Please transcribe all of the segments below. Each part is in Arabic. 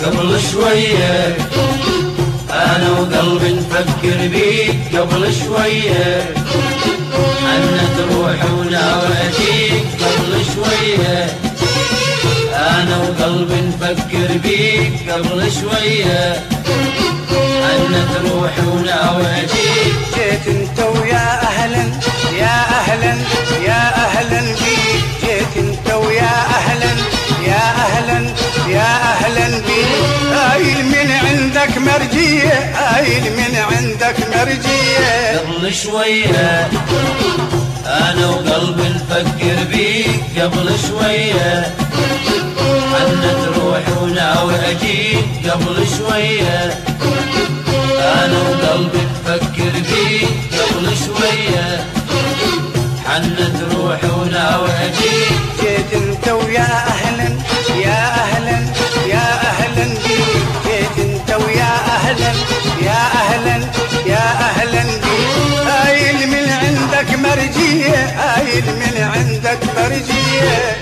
قبل شوية، أنا وقلبي نفكر بيك قبل شوية، حنت روحي وناوي أجيك قبل شوية، أنا وقلبي نفكر بيك قبل شوية، حنت روحي وناوي أجيك. جيت انت ويا أهلا يا أهلا يا أهلا بيك، جيت انت ويا أهلا يا أهلا يا أهلا بيك، قايل من عندك مرجية، قايل من عندك مرجية. قبل شوية أنا وقلبي نفكر بيك قبل شوية، حنت روحي وناوي أجيك قبل شوية، أنا وقلبي نفكر بيك قبل شوية، حنت روحي وناوي أجيك. جيت انت ويا أهلا يا أهلا يا أهلا بيك، جيت انت ويا أهلا يا أهلا يا أهلا بيك، قايل من عندك مرجية، قايل من عندك مرجية.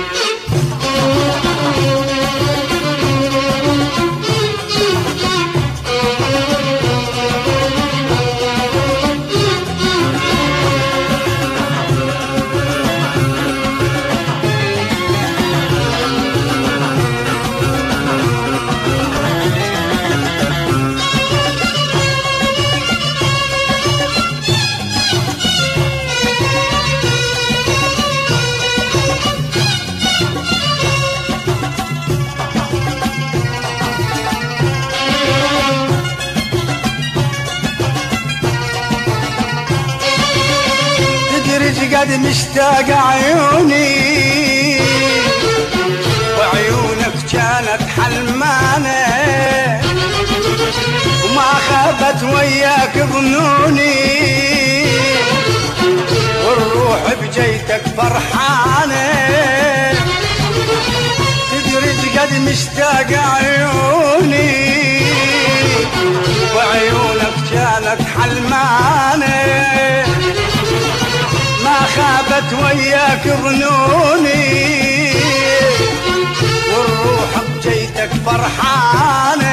قد مشتاق عيوني وعيونك كانت حلمانة، وما خابت وياك ظنوني، والروح بجيتك فرحانة. تدري قد مشتاق عيوني وعيونك كانت حلمانة، ما خابت وياك ظنوني، والروح بجيتك فرحانة.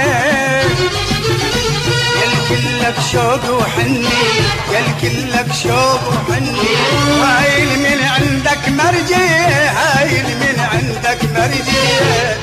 يالكلك شوق وحني، يالكلك شوق وحني، هايل من عندك مرجية، هايل من عندك مرجية.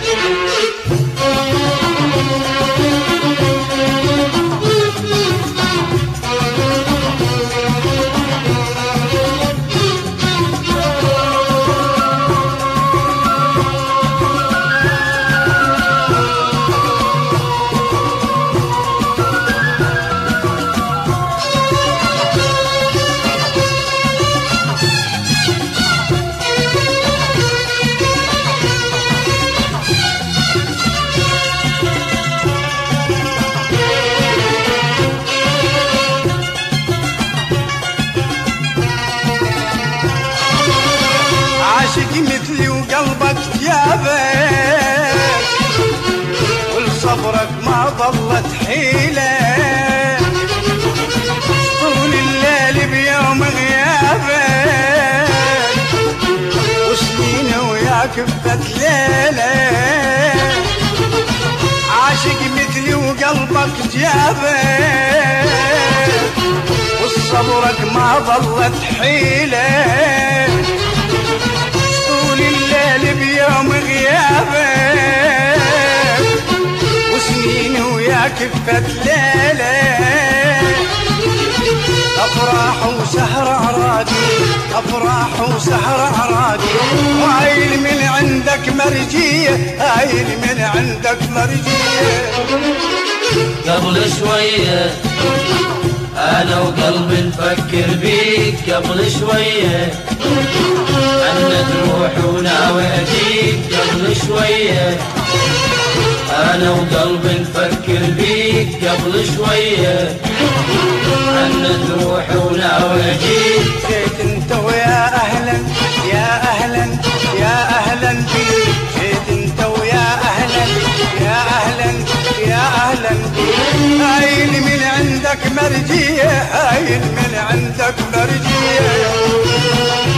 عاشق مثلي وقلبك جابك، ولصبرك ما ضلت حيلة، طول الليل بيوم غيابك، وسنين وياك بفت ليلة. عاشق مثلي وقلبك جابك، وصبرك ما ضلت حيلة، طول الليل بيوم غيابك، وسنين وياك بفت ليلة. أفراح وسهر عرادي، أفراح وسهر عرادي، وهايل من عندك مرجية، هايل من عندك مرجية. قبل شوية أنا وقلبي نفكر بيك قبل شوية، حنت روحي وناوي أجيك قبل شوية، أنا وقلبي نفكر بيك قبل شوية، حنت روحي وناوي أجيك. جيت انت ويا أهلا يا أهلا يا أهلا بيك، جيت انت ويا أهلا يا أهلا يا أهلا بيك، هايل من عندك مرجية، هايل من عندك مرجية.